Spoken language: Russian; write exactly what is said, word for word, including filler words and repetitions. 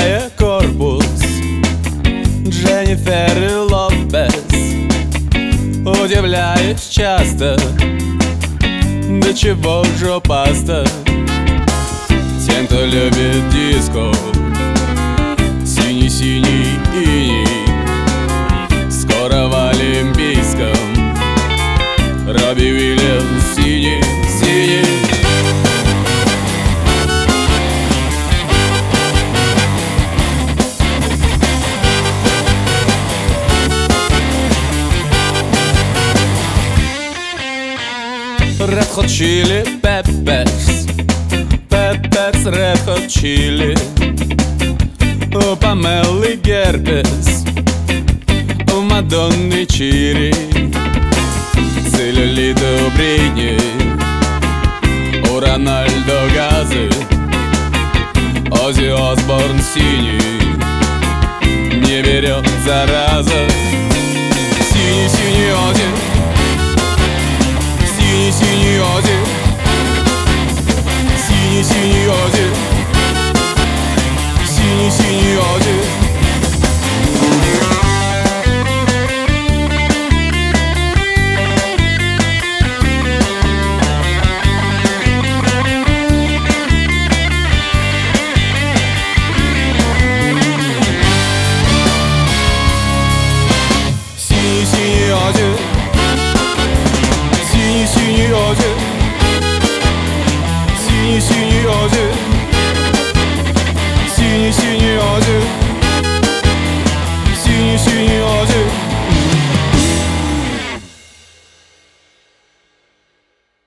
Раздвигая корпус Дженнифер Лопес, удивляюсь часто, до чего жопаста тем, кто любит диско. Синий-синий иней скоро в Олимпийском. Робби Уильямс синий-синий. Red Hot Chili Peppers, Peppers, Red Hot Chili. У Памелы герпес, у Мадонны чири, целлюлит у Бритни, у Рональдо газы, Оззи Осборн синий, не берет зараза. Синий-синий Оззи, синий-синий Оззи, синий-синий Оззи, синий-синий Оззи.